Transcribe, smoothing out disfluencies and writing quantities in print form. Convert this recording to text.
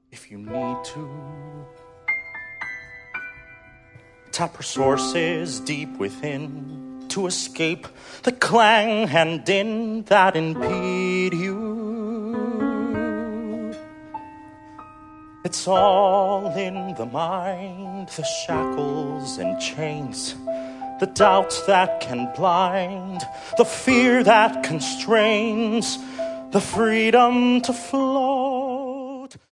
if you need to. Tap resources deep within to escape the clang and din that impede you. It's all in the mind, the shackles and chains, the doubts that can blind, the fear that constrains, the freedom to flow.